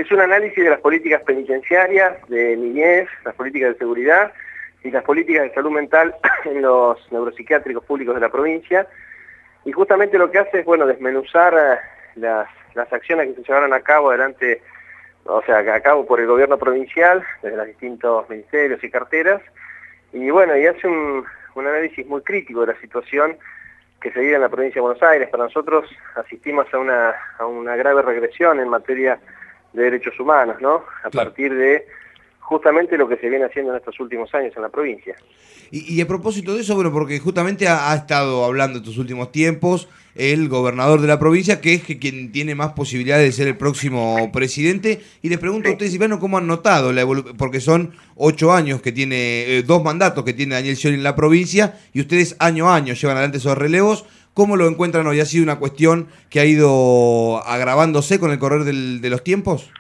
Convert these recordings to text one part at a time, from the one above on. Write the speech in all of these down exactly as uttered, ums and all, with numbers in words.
Es un análisis de las políticas penitenciarias, de niñez, las políticas de seguridad y las políticas de salud mental en los neuropsiquiátricos públicos de la provincia. Y justamente lo que hace es, bueno, desmenuzar las, las acciones que se llevaron a cabo adelante, o sea, a cabo por el gobierno provincial, desde los distintos ministerios y carteras, y bueno, y hace un, un análisis muy crítico de la situación que se vive en la provincia de Buenos Aires. Para nosotros asistimos a una, a una grave regresión en materia de derechos humanos, ¿no? A Claro. partir de justamente lo que se viene haciendo en estos últimos años en la provincia. Y, y a propósito de eso, bueno, porque justamente ha, ha estado hablando en estos últimos tiempos el gobernador de la provincia, que es que quien tiene más posibilidades de ser el próximo presidente, y les pregunto a ustedes, Silvano, ¿cómo han notado la evolu- porque son ocho años que tiene, eh, dos mandatos que tiene Daniel Scioli en la provincia, y ustedes año a año llevan adelante esos relevos? ¿Cómo lo encuentran hoy? ¿Ha sido una cuestión que ha ido agravándose con el correr del, de los tiempos?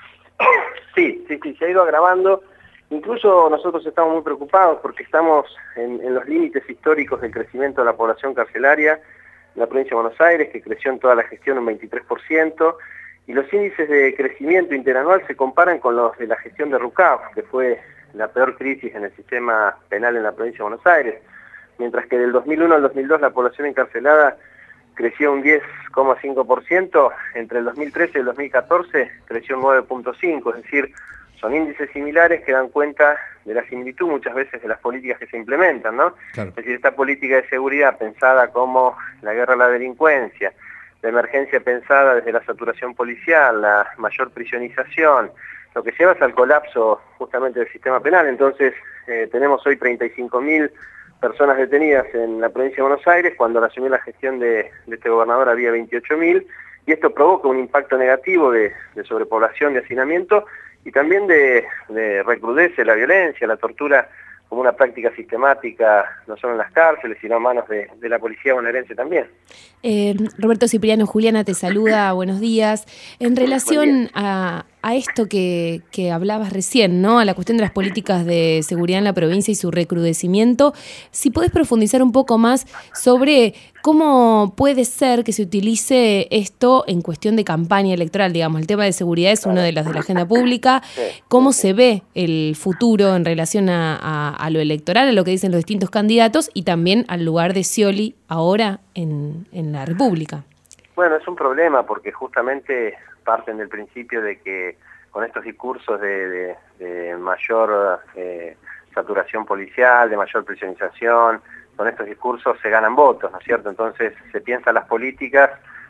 Sí, sí, sí, se ha ido agravando. Incluso nosotros estamos muy preocupados porque estamos en, en los límites históricos del crecimiento de la población carcelaria en la provincia de Buenos Aires, que creció en toda la gestión un veintitrés por ciento, y los índices de crecimiento interanual se comparan con los de la gestión de Rucaf, que fue la peor crisis en el sistema penal en la provincia de Buenos Aires, mientras que del dos mil uno al dos mil dos la población encarcelada creció un diez coma cinco por ciento, entre el dos mil trece y el dos mil catorce creció un nueve punto cinco por ciento, es decir, son índices similares que dan cuenta de la similitud muchas veces de las políticas que se implementan, ¿no? Claro. Es decir, esta política de seguridad pensada como la guerra a la delincuencia, la emergencia pensada desde la saturación policial, la mayor prisionización, lo que lleva es al colapso justamente del sistema penal. Entonces, eh, tenemos hoy treinta y cinco mil personas detenidas en la provincia de Buenos Aires, cuando al asumir la gestión de, de este gobernador había veintiocho mil, y esto provoca un impacto negativo de, de sobrepoblación, de hacinamiento, y también de, de recrudece la violencia, la tortura como una práctica sistemática, no solo en las cárceles, sino a manos de, de la policía bonaerense también. Eh, Roberto Cipriano, Juliana te saluda, buenos días. En relación a, a esto que, que hablabas recién, ¿no? A la cuestión de las políticas de seguridad en la provincia y su recrudecimiento, si podés profundizar un poco más sobre cómo puede ser que se utilice esto en cuestión de campaña electoral, digamos. El tema de seguridad es uno de los de la agenda pública. ¿Cómo se ve el futuro en relación a, a, a lo electoral, a lo que dicen los distintos candidatos y también al lugar de Scioli ahora en, en la República? Bueno, es un problema porque justamente parten del principio de que con estos discursos de, de, de mayor eh, saturación policial, de mayor prisionización, con estos discursos se ganan votos, ¿no es cierto? Entonces se piensan las políticas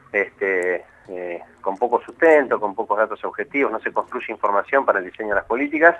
este, eh, con poco sustento, con pocos datos objetivos, no se construye información para el diseño de las políticas,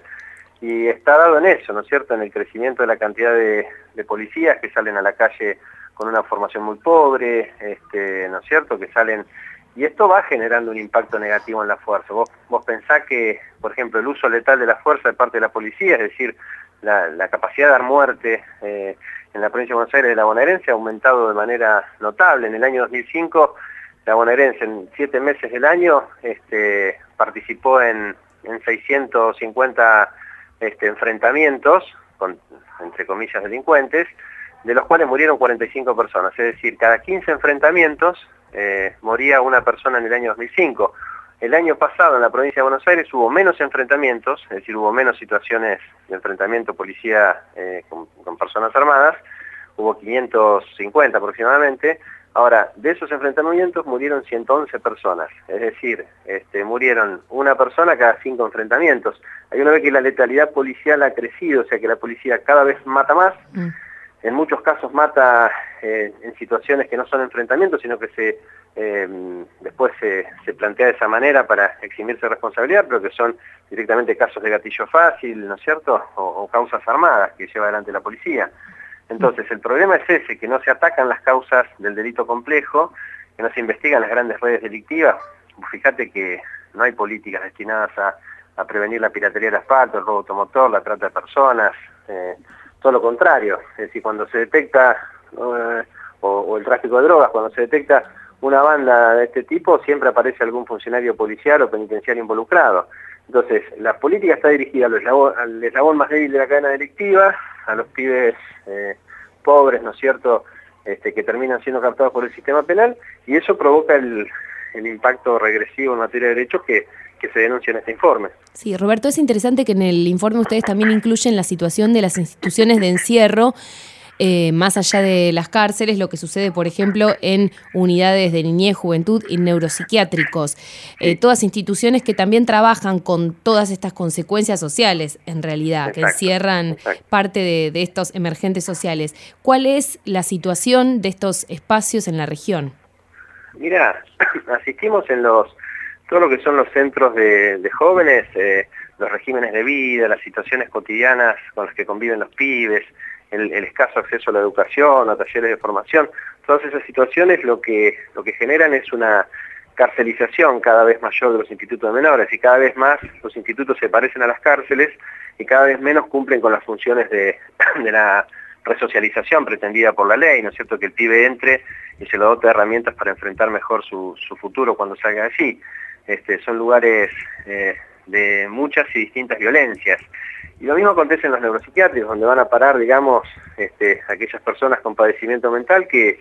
y está dado en eso, ¿no es cierto?, en el crecimiento de la cantidad de, de policías que salen a la calle con una formación muy pobre, este, ¿no es cierto?, que salen, y esto va generando un impacto negativo en la fuerza. Vos, vos pensás que, por ejemplo, el uso letal de la fuerza de parte de la policía, es decir, la, la capacidad de dar muerte eh, en la provincia de Buenos Aires de la bonaerense ha aumentado de manera notable. En el año dos mil cinco, la bonaerense en siete meses del año este, participó en, en seiscientos cincuenta este, enfrentamientos con, entre comillas, delincuentes, de los cuales murieron cuarenta y cinco personas, es decir, cada quince enfrentamientos eh, moría una persona en el año dos mil cinco. El año pasado en la provincia de Buenos Aires hubo menos enfrentamientos, es decir, hubo menos situaciones de enfrentamiento policía eh, con, con personas armadas, hubo quinientos cincuenta aproximadamente. Ahora, de esos enfrentamientos murieron ciento once personas, es decir, este, murieron una persona cada cinco enfrentamientos. Hay una vez que la letalidad policial ha crecido, o sea que la policía cada vez mata más. Mm. En muchos casos mata eh, en situaciones que no son enfrentamientos, sino que se eh, después se, se plantea de esa manera para eximirse de responsabilidad, pero que son directamente casos de gatillo fácil, ¿no es cierto?, o, o causas armadas que lleva adelante la policía. Entonces, el problema es ese, que no se atacan las causas del delito complejo, que no se investigan las grandes redes delictivas. Fíjate que no hay políticas destinadas a, a prevenir la piratería del asfalto, el robo automotor, la trata de personas, eh, todo lo contrario. Es decir, cuando se detecta, eh, o, o el tráfico de drogas, cuando se detecta una banda de este tipo, siempre aparece algún funcionario policial o penitenciario involucrado. Entonces, la política está dirigida al eslabón, al eslabón más débil de la cadena delictiva, a los pibes eh, pobres, ¿no es cierto?, este, que terminan siendo captados por el sistema penal, y eso provoca el, el impacto regresivo en materia de derechos que, que se denuncia en este informe. Sí, Roberto, es interesante que en el informe ustedes también incluyen la situación de las instituciones de encierro, eh, más allá de las cárceles, lo que sucede, por ejemplo, en unidades de niñez, juventud y neuropsiquiátricos. Eh, todas instituciones que también trabajan con todas estas consecuencias sociales, en realidad, exacto, que encierran exacto. parte de, de estos emergentes sociales. ¿Cuál es la situación de estos espacios en la región? Mira, asistimos en los todo lo que son los centros de, de jóvenes, eh, los regímenes de vida, las situaciones cotidianas con las que conviven los pibes, el, el escaso acceso a la educación, a talleres de formación. Todas esas situaciones lo que, lo que generan es una carcelización cada vez mayor de los institutos de menores, y cada vez más los institutos se parecen a las cárceles y cada vez menos cumplen con las funciones de, de la resocialización pretendida por la ley, ¿no es cierto? Que el pibe entre y se lo dote de herramientas para enfrentar mejor su, su futuro cuando salga de allí. Este, son lugares eh, de muchas y distintas violencias. Y lo mismo acontece en los neuropsiquiátricos, donde van a parar, digamos, este, aquellas personas con padecimiento mental que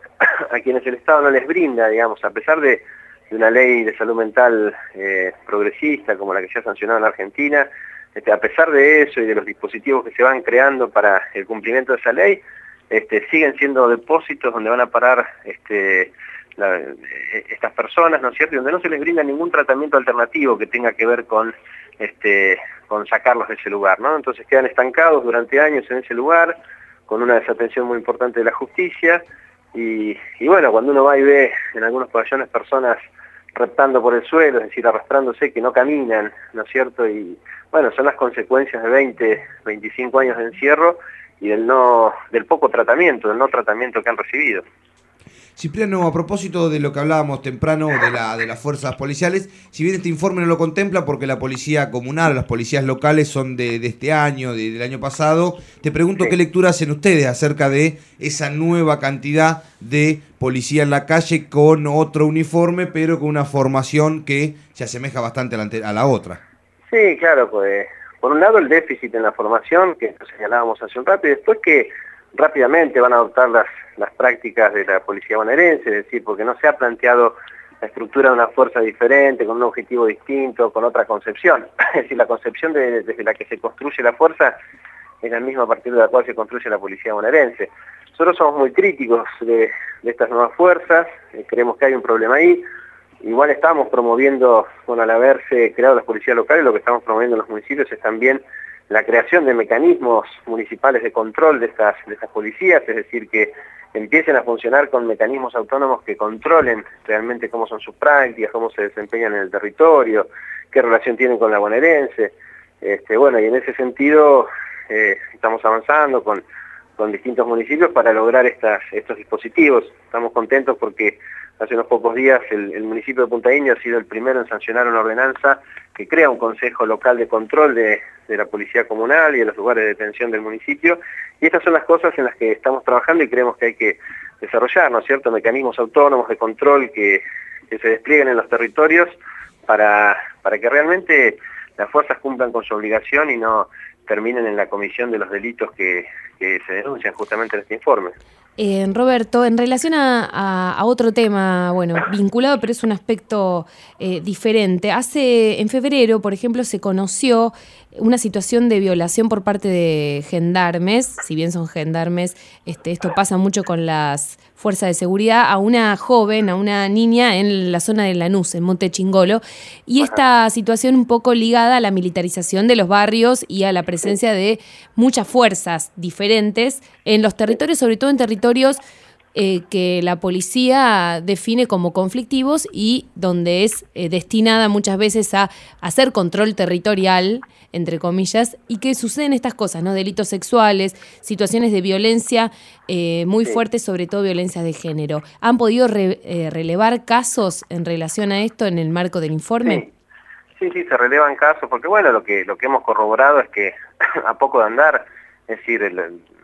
a quienes el Estado no les brinda, digamos, a pesar de, de una ley de salud mental eh, progresista como la que se ha sancionado en la Argentina, este, a pesar de eso y de los dispositivos que se van creando para el cumplimiento de esa ley, este, siguen siendo depósitos donde van a parar este, la, estas personas, ¿no es cierto?, y donde no se les brinda ningún tratamiento alternativo que tenga que ver con, este, con sacarlos de ese lugar, ¿no? Entonces quedan estancados durante años en ese lugar, con una desatención muy importante de la justicia, y, y bueno, cuando uno va y ve en algunos pabellones personas reptando por el suelo, es decir, arrastrándose, que no caminan, ¿no es cierto?, y bueno, son las consecuencias de veinte, veinticinco años de encierro y del, no, del poco tratamiento, del no tratamiento que han recibido. Cipriano, a propósito de lo que hablábamos temprano de, la, de las fuerzas policiales, si bien este informe no lo contempla porque la policía comunal, las policías locales son de, de este año, de, del año pasado, te pregunto sí. qué lectura hacen ustedes acerca de esa nueva cantidad de policía en la calle con otro uniforme, pero con una formación que se asemeja bastante a la, a la otra. Sí, claro, pues por un lado el déficit en la formación, que señalábamos hace un rato, y después que rápidamente van a adoptar las, las prácticas de la policía bonaerense, es decir, porque no se ha planteado la estructura de una fuerza diferente, con un objetivo distinto, con otra concepción. Es decir, la concepción de, desde la que se construye la fuerza es la misma a partir de la cual se construye la policía bonaerense. Nosotros somos muy críticos de, de estas nuevas fuerzas, eh, creemos que hay un problema ahí. Igual estamos promoviendo, bueno, al haberse creado las policías locales, lo que estamos promoviendo en los municipios es también la creación de mecanismos municipales de control de estas, de estas policías, es decir, que empiecen a funcionar con mecanismos autónomos que controlen realmente cómo son sus prácticas, cómo se desempeñan en el territorio, qué relación tienen con la bonaerense. Este, bueno, y en ese sentido eh, estamos avanzando con, con distintos municipios para lograr estas, estos dispositivos. Estamos contentos porque hace unos pocos días el, el municipio de Punta Indio ha sido el primero en sancionar una ordenanza que crea un consejo local de control de, de la policía comunal y de los lugares de detención del municipio. Y estas son las cosas en las que estamos trabajando y creemos que hay que desarrollar, ¿no es cierto?, mecanismos autónomos de control que, que se desplieguen en los territorios para, para que realmente las fuerzas cumplan con su obligación y no terminen en la comisión de los delitos que, que se denuncian justamente en este informe. Eh, Roberto, en relación a, a, a otro tema, bueno, vinculado, pero es un aspecto eh, diferente. Hace, en febrero, por ejemplo, se conoció una situación de violación por parte de gendarmes, si bien son gendarmes, este, esto pasa mucho con las fuerzas de seguridad, a una joven, a una niña en la zona de Lanús, en Monte Chingolo, y esta situación un poco ligada a la militarización de los barrios y a la presencia de muchas fuerzas diferentes en los territorios, sobre todo en territorios eh, que la policía define como conflictivos y donde es eh, destinada muchas veces a hacer control territorial, entre comillas, y que suceden estas cosas, ¿no? Delitos sexuales, situaciones de violencia eh, muy sí. fuertes, sobre todo violencia de género. ¿Han podido re, eh, relevar casos en relación a esto en el marco del informe? Sí, sí, sí, se relevan casos, porque bueno, lo que, lo que hemos corroborado es que a poco de andar, es decir, el,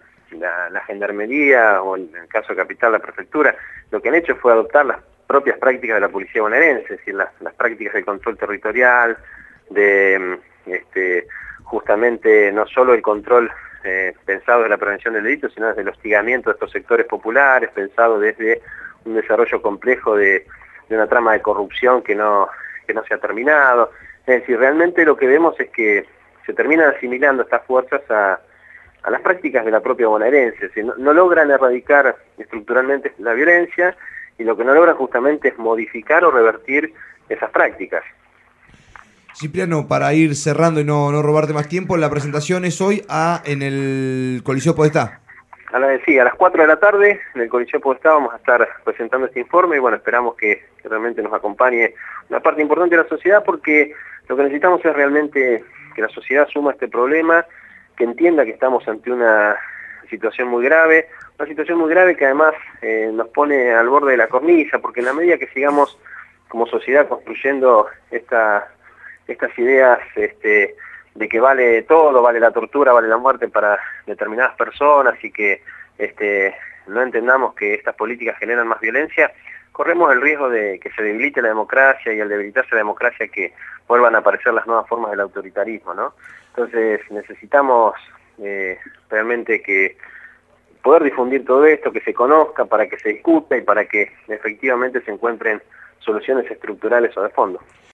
la, la gendarmería o en el caso de Capital, la prefectura, lo que han hecho fue adoptar las propias prácticas de la policía bonaerense, es decir, las, las prácticas de control territorial, de este, justamente no solo el control eh, pensado desde la prevención del delito, sino desde el hostigamiento de estos sectores populares, pensado desde un desarrollo complejo de, de una trama de corrupción que no, que no se ha terminado. Es decir, realmente lo que vemos es que se terminan asimilando estas fuerzas a, a las prácticas de la propia bonaerense. Es decir, no, no logran erradicar estructuralmente la violencia y lo que no logran justamente es modificar o revertir esas prácticas. Cipriano, para ir cerrando y no, no robarte más tiempo, la presentación es hoy a, en el Coliseo Podestá. A la, sí, a las cuatro de la tarde en el Coliseo Podestá vamos a estar presentando este informe y bueno, esperamos que, que realmente nos acompañe una parte importante de la sociedad, porque lo que necesitamos es realmente que la sociedad asuma este problema, que entienda que estamos ante una situación muy grave, una situación muy grave que además eh, nos pone al borde de la cornisa, porque en la medida que sigamos como sociedad construyendo esta... estas ideas este, de que vale todo, vale la tortura, vale la muerte para determinadas personas y que este, no entendamos que estas políticas generan más violencia, corremos el riesgo de que se debilite la democracia y al debilitarse la democracia que vuelvan a aparecer las nuevas formas del autoritarismo, ¿no? Entonces necesitamos eh, realmente que poder difundir todo esto, que se conozca, para que se discuta y para que efectivamente se encuentren soluciones estructurales o de fondo.